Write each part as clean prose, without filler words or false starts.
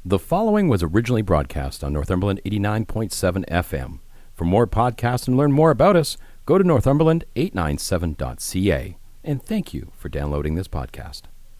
The following was originally broadcast on Northumberland 89.7 FM. For more podcasts and learn more about us, go to northumberland897.ca. And thank you for downloading this podcast.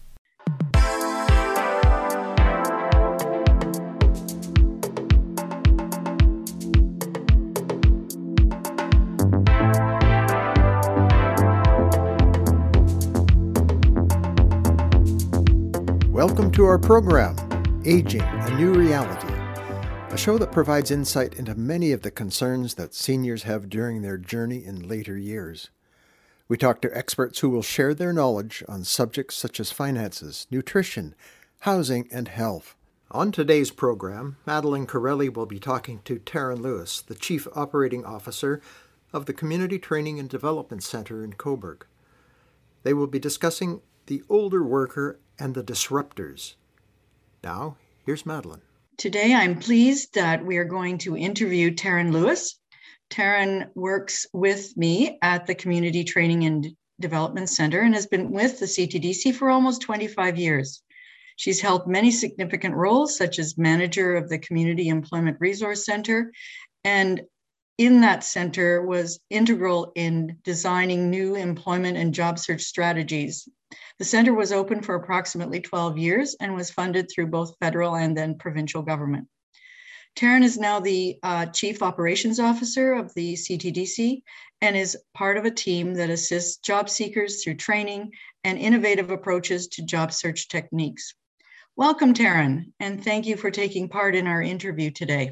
Welcome to our program, Aging, a New Reality, a show that provides insight into many of the concerns that seniors have during their journey in later years. We talk to experts who will share their knowledge on subjects such as finances, nutrition, housing, and health. On today's program, Madeline Corelli will be talking to Taryn Lewis, the Chief Operating Officer of the Community Training and Development Center in Cobourg. They will be discussing the older worker and the disruptors. Now, here's Madeline. Today, I'm pleased that we are going to interview Taryn Lewis. Taryn works with me at the Community Training and Development Center and has been with the CTDC for almost 25 years. She's held many significant roles, such as manager of the Community Employment Resource Center, and in that center was integral in designing new employment and job search strategies. The center was open for approximately 12 years and was funded through both federal and then provincial government. Taryn is now the Chief Operations Officer of the CTDC and is part of a team that assists job seekers through training and innovative approaches to job search techniques. Welcome, Taryn, and thank you for taking part in our interview today.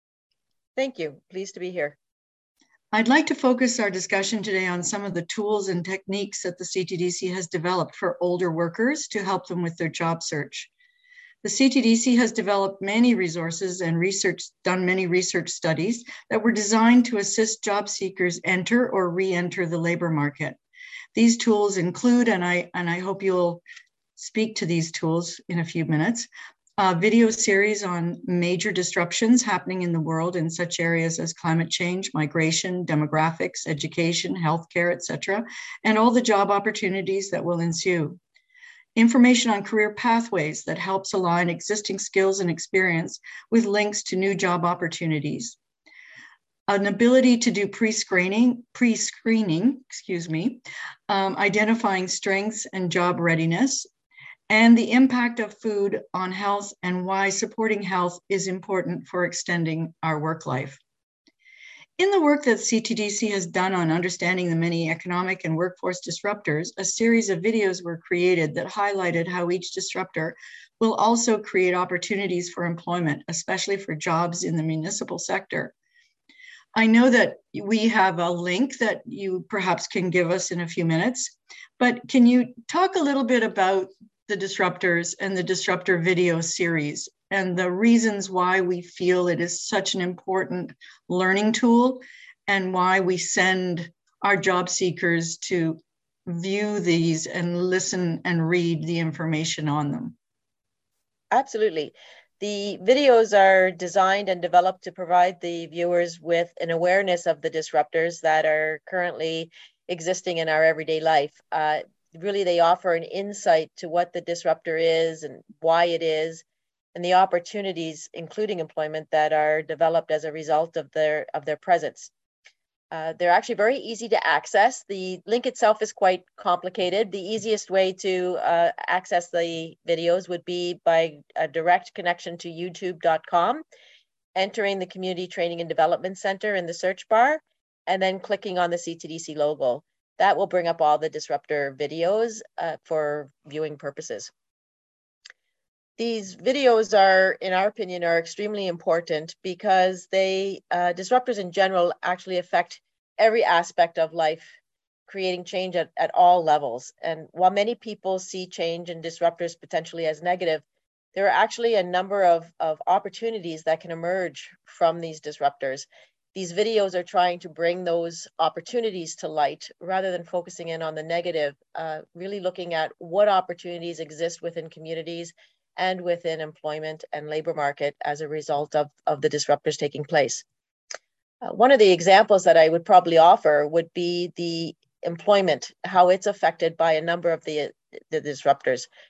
Thank you. Pleased to be here. I'd like to focus our discussion today on some of the tools and techniques that the CTDC has developed for older workers to help them with their job search. The CTDC has developed many resources and done many research studies that were designed to assist job seekers enter or re-enter the labor market. These tools include, and I hope you'll speak to these tools in a few minutes, a video series on major disruptions happening in the world in such areas as climate change, migration, demographics, education, healthcare, etc., and all the job opportunities that will ensue. Information on career pathways that helps align existing skills and experience with links to new job opportunities. An ability to do pre-screening, identifying strengths and job readiness, and the impact of food on health and why supporting health is important for extending our work life. In the work that CTDC has done on understanding the many economic and workforce disruptors, a series of videos were created that highlighted how each disruptor will also create opportunities for employment, especially for jobs in the municipal sector. I know that we have a link that you perhaps can give us in a few minutes, but can you talk a little bit about the disruptors and the disruptor video series and the reasons why we feel it is such an important learning tool and why we send our job seekers to view these and listen and read the information on them? Absolutely. The videos are designed and developed to provide the viewers with an awareness of the disruptors that are currently existing in our everyday life. Really, they offer an insight to what the disruptor is and why it is, and the opportunities, including employment, that are developed as a result of their presence. They're actually very easy to access. The link itself is quite complicated. The easiest way to access the videos would be by a direct connection to youtube.com, entering the Community Training and Development Center in the search bar, and then clicking on the CTDC logo. That will bring up all the disruptor videos for viewing purposes. These videos are, in our opinion, are extremely important because they, disruptors in general, actually affect every aspect of life, creating change at all levels. And while many people see change and disruptors potentially as negative, there are actually a number of opportunities that can emerge from these disruptors. These videos are trying to bring those opportunities to light rather than focusing in on the negative, really looking at what opportunities exist within communities and within employment and labor market as a result of the disruptors taking place. One of the examples that I would probably offer would be the employment, how it's affected by a number of the disruptors.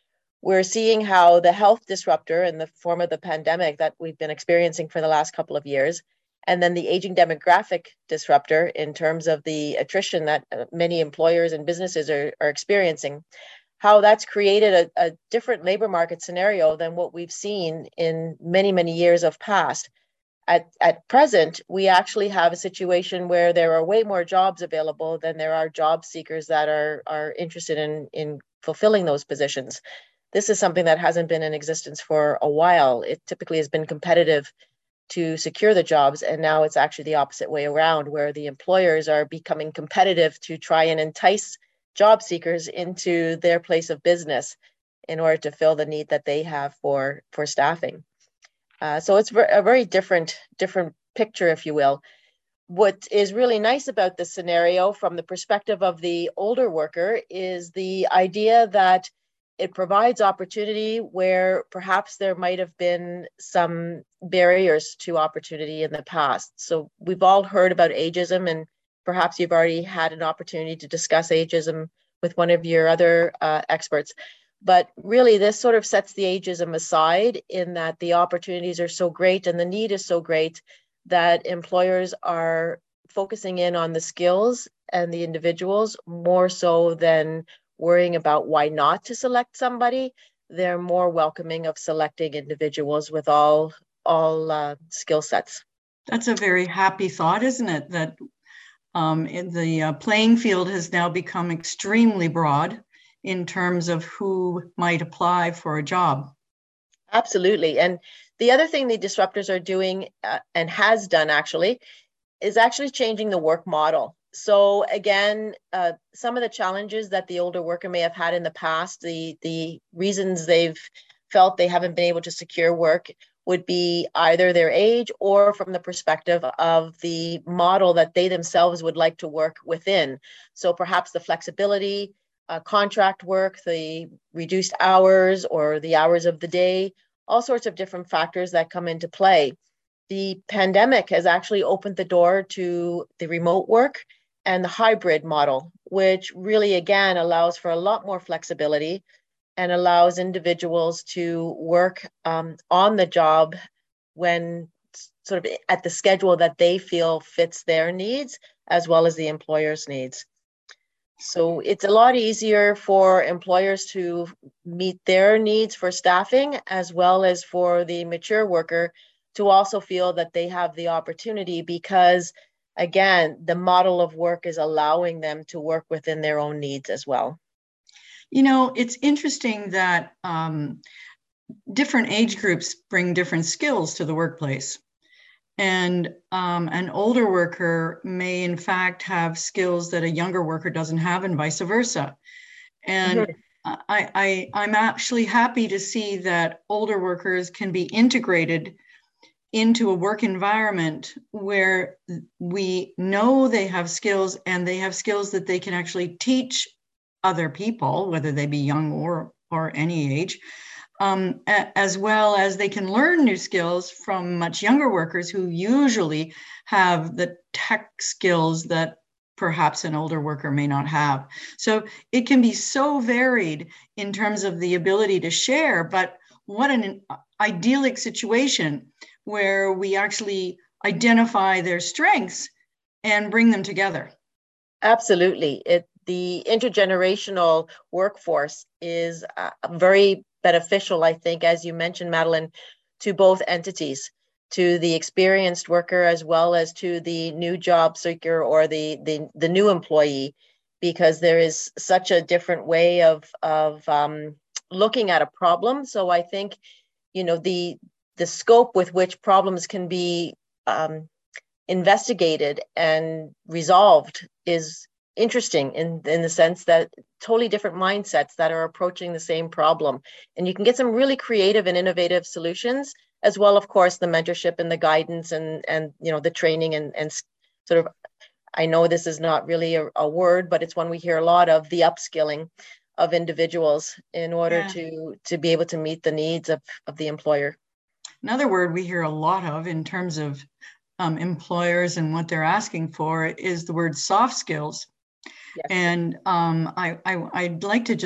we're seeing how the health disruptor in the form of the pandemic that we've been experiencing for the last couple of years, and then the aging demographic disruptor in terms of the attrition that many employers and businesses are experiencing, how that's created a different labor market scenario than what we've seen in many, many years of past. At present, we actually have a situation where there are way more jobs available than there are job seekers that are interested in fulfilling those positions. This is something that hasn't been in existence for a while. It typically has been competitive to secure the jobs, and now it's actually the opposite way around, where the employers are becoming competitive to try and entice job seekers into their place of business in order to fill the need that they have for staffing. So it's a very different picture, if you will. What is really nice about this scenario from the perspective of the older worker is the idea that it provides opportunity where perhaps there might have been some barriers to opportunity in the past. So we've all heard about ageism, and perhaps you've already had an opportunity to discuss ageism with one of your other experts. But really, this sort of sets the ageism aside in that the opportunities are so great and the need is so great that employers are focusing in on the skills and the individuals more so than worrying about why not to select somebody. They're more welcoming of selecting individuals with all skill sets. That's a very happy thought, isn't it? That the playing field has now become extremely broad in terms of who might apply for a job. Absolutely. And the other thing the disruptors are doing and has done actually is actually changing the work model. So again, some of the challenges that the older worker may have had in the past, the reasons they've felt they haven't been able to secure work would be either their age or from the perspective of the model that they themselves would like to work within. So perhaps the flexibility, contract work, the reduced hours or the hours of the day, all sorts of different factors that come into play. The pandemic has actually opened the door to the remote work and the hybrid model, which really, again, allows for a lot more flexibility and allows individuals to work on the job when sort of at the schedule that they feel fits their needs as well as the employer's needs. So it's a lot easier for employers to meet their needs for staffing as well as for the mature worker to also feel that they have the opportunity because, again, the model of work is allowing them to work within their own needs as well. You know, it's interesting that different age groups bring different skills to the workplace. And an older worker may, in fact, have skills that a younger worker doesn't have and vice versa. And I'm actually happy to see that older workers can be integrated into a work environment where we know they have skills and they have skills that they can actually teach other people, whether they be young or any age, as well as they can learn new skills from much younger workers who usually have the tech skills that perhaps an older worker may not have. So it can be so varied in terms of the ability to share, but what an idyllic situation where we actually identify their strengths and bring them together. Absolutely. The intergenerational workforce is very beneficial, I think, as you mentioned, Madeline, to both entities, to the experienced worker as well as to the new job seeker or the new employee, because there is such a different way of looking at a problem. So I think, you know, the scope with which problems can be investigated and resolved is interesting in the sense that totally different mindsets that are approaching the same problem. And you can get some really creative and innovative solutions, as well, of course, the mentorship and the guidance and you know, the training and sort of, I know this is not really a word, but it's one we hear a lot of, the upskilling of individuals in order to be able to meet the needs of the employer. Another word we hear a lot of in terms of employers and what they're asking for is the word soft skills. Yes. And I'd like to just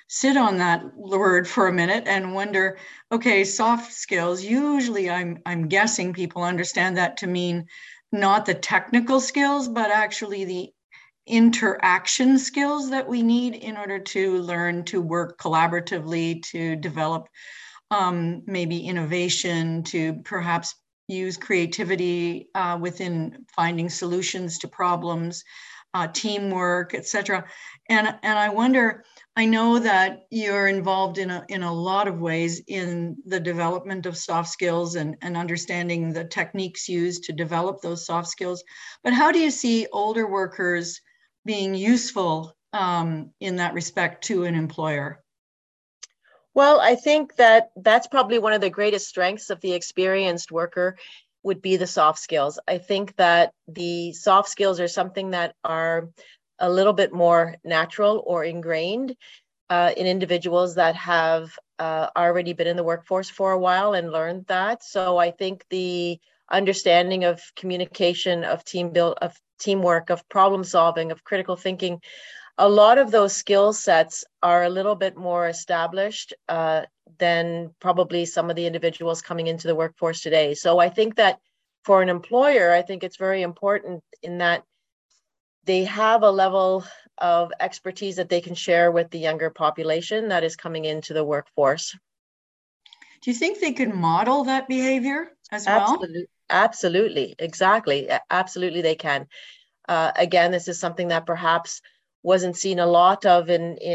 sit on that word for a minute and wonder, okay, soft skills, usually I'm guessing people understand that to mean not the technical skills, but actually the interaction skills that we need in order to learn to work collaboratively, to develop maybe innovation, to perhaps use creativity within finding solutions to problems, teamwork, etc. And I wonder, I know that you're involved in a lot of ways in the development of soft skills and understanding the techniques used to develop those soft skills. But how do you see older workers being useful in that respect to an employer? Well, I think that that's probably one of the greatest strengths of the experienced worker would be the soft skills. I think that the soft skills are something that are a little bit more natural or ingrained in individuals that have already been in the workforce for a while and learned that. So I think the understanding of communication, of teamwork, of problem solving, of critical thinking, a lot of those skill sets are a little bit more established than probably some of the individuals coming into the workforce today. So I think that for an employer, I think it's very important in that they have a level of expertise that they can share with the younger population that is coming into the workforce. Do you think they can model that behavior as well? Absolutely, absolutely, exactly. Absolutely, they can. Again, this is something that perhaps wasn't seen a lot of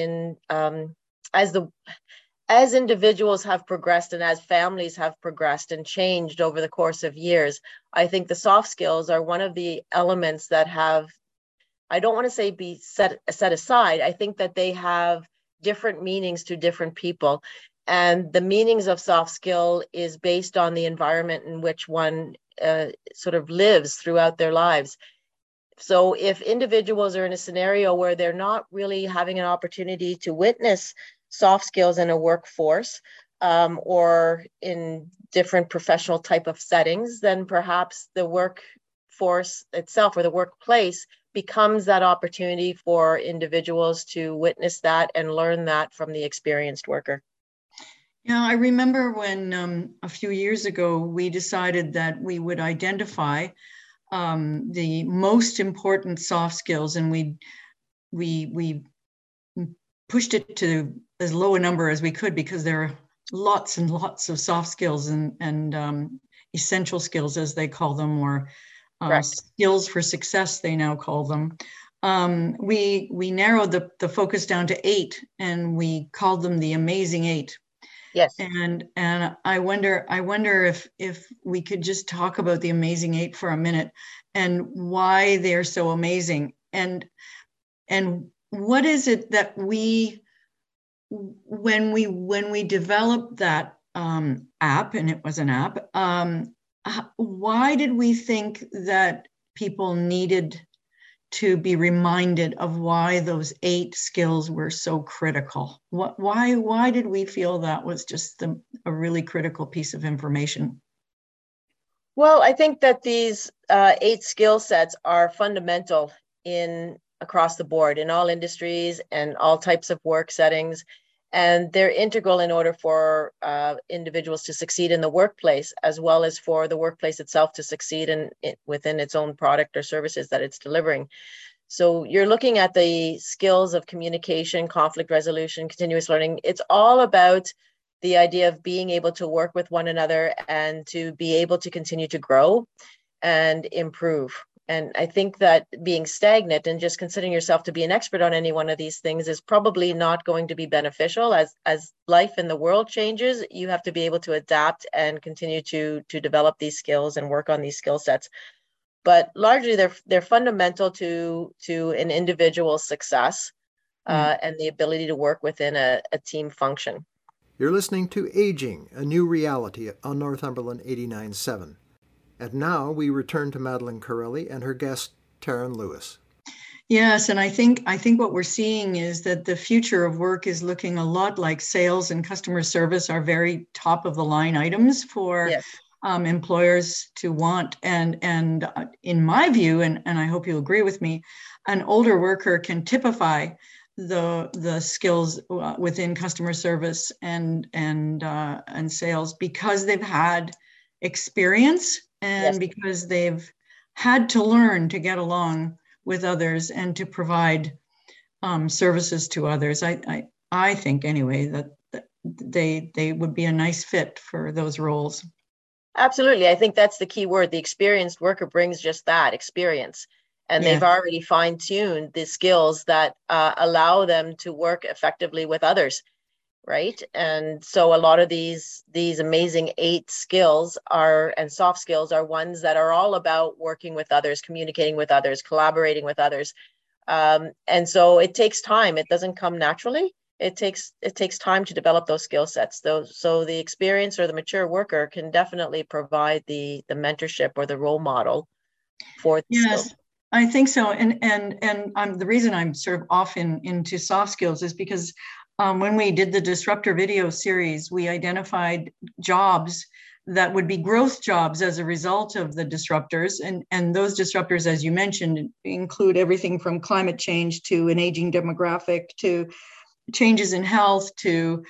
as individuals have progressed and as families have progressed and changed over the course of years. I think the soft skills are one of the elements that have, I don't want to say be set aside. I think that they have different meanings to different people. And the meanings of soft skill is based on the environment in which one sort of lives throughout their lives. So if individuals are in a scenario where they're not really having an opportunity to witness soft skills in a workforce or in different professional type of settings, then perhaps the workforce itself or the workplace becomes that opportunity for individuals to witness that and learn that from the experienced worker. Yeah, I remember when a few years ago, we decided that we would identify the most important soft skills, and we pushed it to as low a number as we could because there are lots and lots of soft skills and essential skills, as they call them, or skills for success, they now call them. We narrowed the focus down to 8, and we called them the Amazing 8. Yes. And I wonder if we could just talk about the Amazing 8 for a minute and why they're so amazing, and what is it that when we developed that app, and it was an app, why did we think that people needed to be reminded of why those 8 skills were so critical? Why did we feel that was just a really critical piece of information? Well, I think that these 8 skill sets are fundamental across the board in all industries and all types of work settings. And they're integral in order for individuals to succeed in the workplace, as well as for the workplace itself to succeed within its own product or services that it's delivering. So you're looking at the skills of communication, conflict resolution, continuous learning. It's all about the idea of being able to work with one another and to be able to continue to grow and improve. And I think that being stagnant and just considering yourself to be an expert on any one of these things is probably not going to be beneficial. As life in the world changes, you have to be able to adapt and continue to develop these skills and work on these skill sets. But largely, they're fundamental to an individual's success and the ability to work within a team function. You're listening to Aging, a New Reality on Northumberland 89.7. And now we return to Madeline Corelli and her guest, Taryn Lewis. Yes, and I think what we're seeing is that the future of work is looking a lot like sales and customer service are very top of the line items for employers to want. And in my view, and I hope you agree with me, an older worker can typify the skills within customer service and sales, because they've had experience and Yes. because they've had to learn to get along with others and to provide services to others. I think anyway that they would be a nice fit for those roles. Absolutely. I think that's the key word. The experienced worker brings just that experience. And Yeah. they've already fine-tuned the skills that allow them to work effectively with others, right? And so a lot of these amazing 8 skills and soft skills are ones that are all about working with others, communicating with others, collaborating with others. And so it takes time. It doesn't come naturally. It takes time to develop those skill sets. So the experienced or the mature worker can definitely provide the mentorship or the role model for the Yes, skills. I think so. And the reason I'm sort of off into soft skills is because when we did the Disruptor video series, we identified jobs that would be growth jobs as a result of the disruptors. And those disruptors, as you mentioned, include everything from climate change to an aging demographic to changes in health to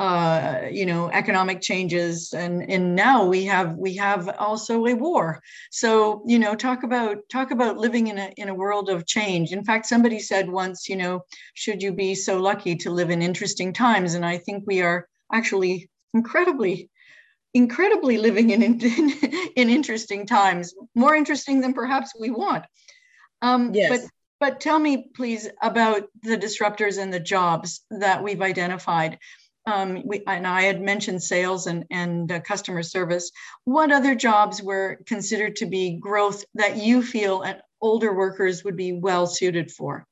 economic changes, and now we have also a war. So talk about living in a world of change. In fact, somebody said once, should you be so lucky to live in interesting times? And I think we are actually incredibly living in interesting times, more interesting than perhaps we want. Yes. But tell me, please, about the disruptors and the jobs that we've identified. And I had mentioned sales and customer service. What other jobs were considered to be growth that you feel older workers would be well suited for?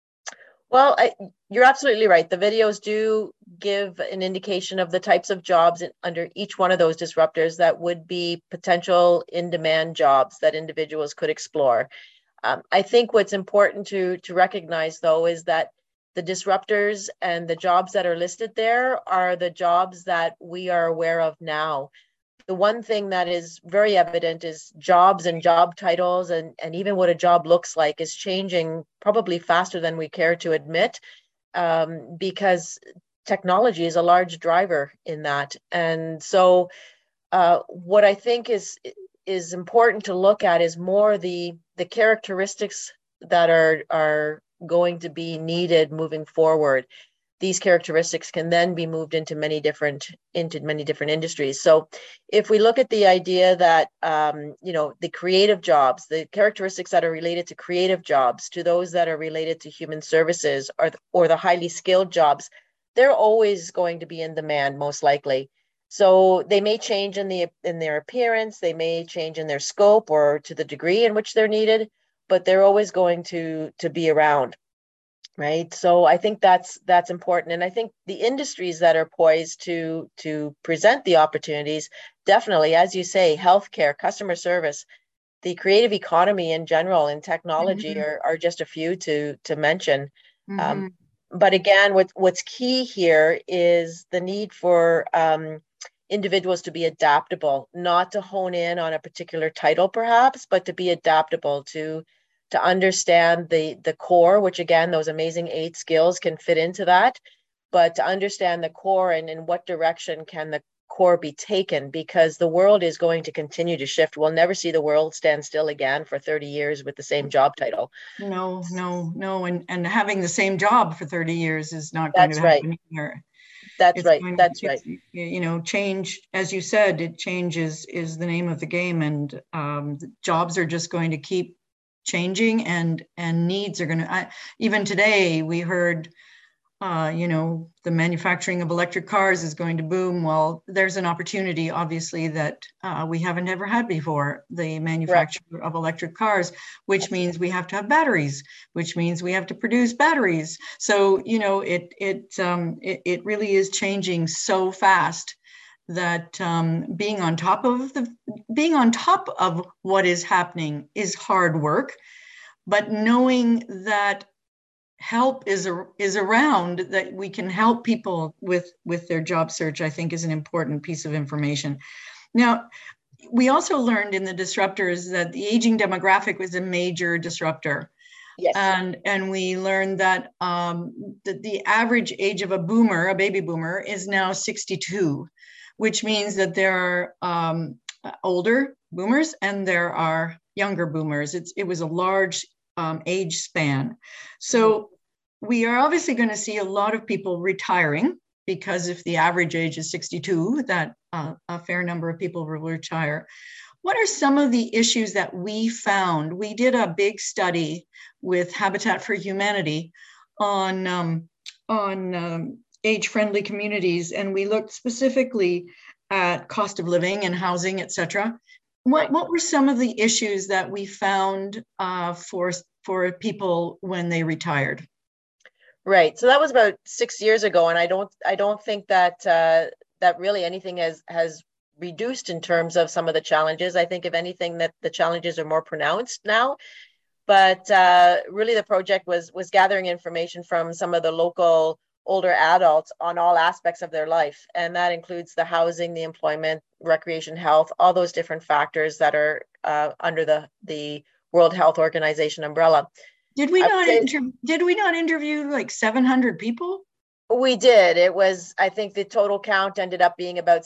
Well, you're absolutely right. The videos do give an indication of the types of jobs under each one of those disruptors that would be potential in-demand jobs that individuals could explore. I think what's important to recognize, though, is that the disruptors and the jobs that are listed there are the jobs that we are aware of now. The one thing that is very evident is jobs and job titles and even what a job looks like is changing probably faster than we care to admit, because technology is a large driver in that. And so what I think is important to look at is more the characteristics that are going to be needed moving forward. These characteristics can then be moved into many different industries. So if we look at the idea that the creative jobs, the characteristics that are related to creative jobs, to those that are related to human services or the highly skilled jobs, they're always going to be in demand, most likely. So they may change in their appearance, they may change in their scope or to the degree in which they're needed, but they're always going to be around, right? So I think that's important. And I think the industries that are poised to present the opportunities, definitely, as you say, healthcare, customer service, the creative economy in general, and technology are just a few to mention. But again, what's key here is the need for individuals to be adaptable, not to hone in on a particular title perhaps, but to be adaptable, to understand the core, which again, those amazing 8 skills can fit into that, but to understand the core and in what direction can the core be taken, because the world is going to continue to shift. We'll never see the world stand still again for 30 years with the same job title. No. And having the same job for 30 years is not going to happen here. That's right. Change, as you said, change is the name of the game, and jobs are just going to keep changing, and needs are going to. Even today, we heard, the manufacturing of electric cars is going to boom. Well, there's an opportunity, obviously, that we haven't ever had before. The manufacture of electric cars, which means we have to have batteries, which means we have to produce batteries. So, it really is changing so fast that being on top of what is happening is hard work, but knowing that help is around, that we can help people with their job search, I think is an important piece of information. Now, we also learned in the disruptors that the aging demographic was a major disruptor. Yes. And we learned that the average age of a baby boomer, is now 62, which means that there are older boomers and there are younger boomers. It was a large age span. So we are obviously going to see a lot of people retiring, because if the average age is 62, that a fair number of people will retire. What are some of the issues that we found? We did a big study with Habitat for Humanity on age-friendly communities, and we looked specifically at cost of living and housing, et cetera. What were some of the issues that we found for people when they retired? Right. So that was about 6 years ago, and I don't think that that really anything has reduced in terms of some of the challenges. I think if anything that the challenges are more pronounced now. But really the project was gathering information from some of the local older adults on all aspects of their life. And that includes the housing, the employment, recreation, health, all those different factors that are under the World Health Organization umbrella. Did we not interview like 700 people? We did. It was, I think the total count ended up being about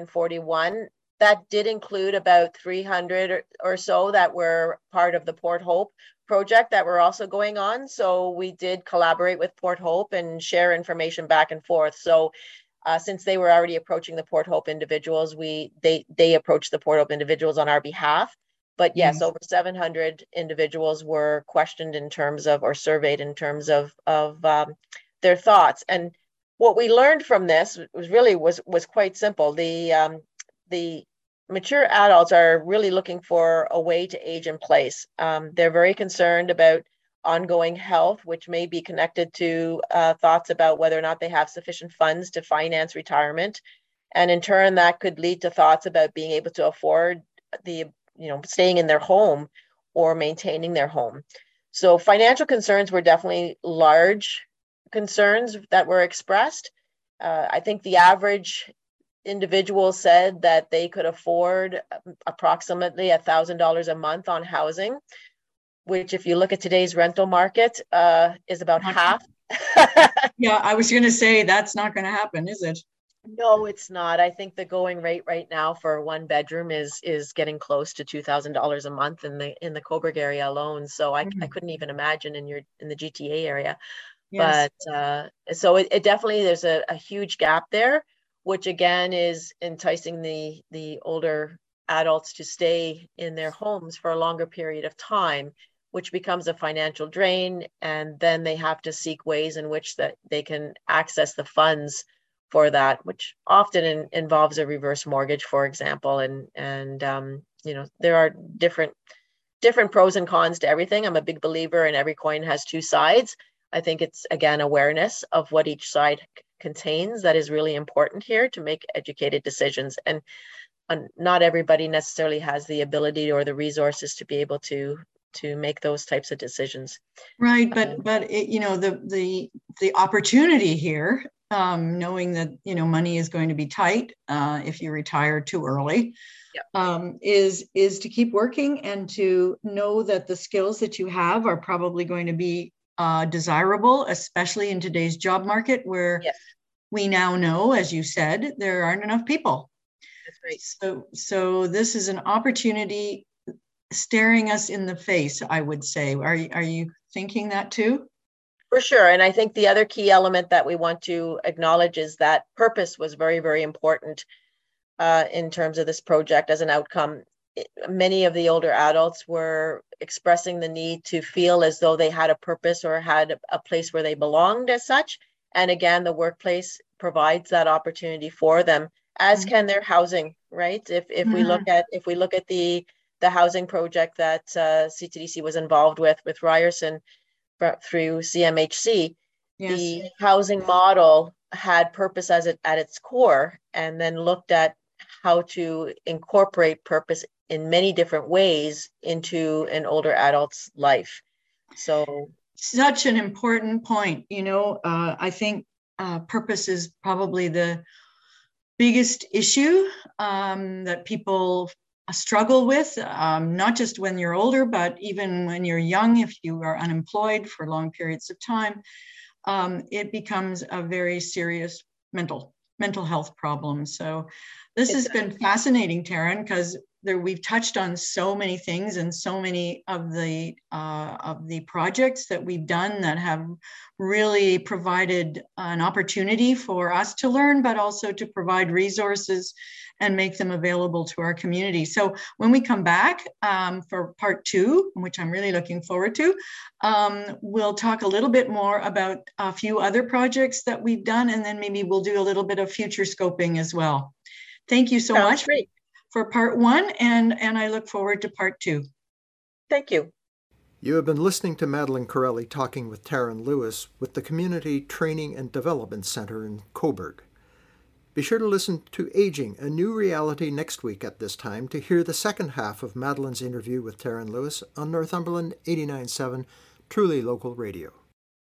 741. That did include about 300 or so that were part of the Port Hope project that were also going on. So we did collaborate with Port Hope and share information back and forth. So since they were already approaching the Port Hope individuals, they approached the Port Hope individuals on our behalf. But yes, over 700 individuals were questioned in terms of, or surveyed in terms of their thoughts. And what we learned from this was quite simple. The mature adults are really looking for a way to age in place. They're very concerned about ongoing health, which may be connected to thoughts about whether or not they have sufficient funds to finance retirement. And in turn, that could lead to thoughts about being able to afford staying in their home or maintaining their home. So financial concerns were definitely large concerns that were expressed. I think the average individual said that they could afford approximately $1,000 a month on housing, which if you look at today's rental market is about half. Yeah, I was going to say that's not going to happen, is it? No, it's not. I think the going rate right now for a one bedroom is getting close to $2,000 a month in the Cobourg area alone. So I couldn't even imagine in the GTA area. Yes. But so it definitely, there's a huge gap there, which again is enticing the older adults to stay in their homes for a longer period of time, which becomes a financial drain. And then they have to seek ways in which that they can access the funds for that, which often involves a reverse mortgage, for example. And there are different pros and cons to everything. I'm a big believer in every coin has two sides. I think it's, again, awareness of what each side contains that is really important here to make educated decisions. And not everybody necessarily has the ability or the resources to be able to make those types of decisions. Right, but the opportunity here, knowing that money is going to be tight if you retire too early, is to keep working and to know that the skills that you have are probably going to be desirable, especially in today's job market, where we now know, as you said, there aren't enough people. That's right. So this is an opportunity staring us in the face, I would say. Are you thinking that too? For sure. And I think the other key element that we want to acknowledge is that purpose was very, very important in terms of this project as an outcome. Many of the older adults were expressing the need to feel as though they had a purpose or had a place where they belonged as such. And again, the workplace provides that opportunity for them, as can their housing, right? If we look at the housing project that CTDC was involved with Ryerson through CMHC, the housing model had purpose at its core, and then looked at how to incorporate purpose in many different ways into an older adult's life. So such an important point. I think purpose is probably the biggest issue that people struggle with, not just when you're older, but even when you're young, if you are unemployed for long periods of time, it becomes a very serious mental health problem. So this has been fascinating, Taryn, because we've touched on so many things and so many of the projects that we've done that have really provided an opportunity for us to learn, but also to provide resources and make them available to our community. So when we come back for part 2, which I'm really looking forward to, we'll talk a little bit more about a few other projects that we've done, and then maybe we'll do a little bit of future scoping as well. Thank you so much for part 1, and I look forward to part 2. Thank you. You have been listening to Madeline Corelli talking with Taryn Lewis with the Community Training and Development Center in Cobourg. Be sure to listen to Aging, a New Reality next week at this time to hear the second half of Madeline's interview with Taryn Lewis on Northumberland 89.7, truly local radio.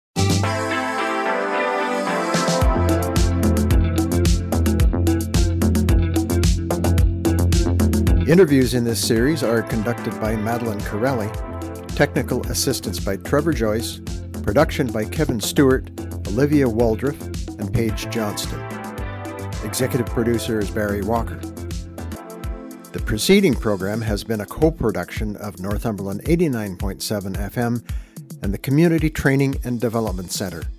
Interviews in this series are conducted by Madeline Corelli, technical assistance by Trevor Joyce, production by Kevin Stewart, Olivia Waldriff, and Paige Johnston. Executive producer is Barry Walker. The preceding program has been a co-production of Northumberland 89.7 FM and the Community Training and Development Center.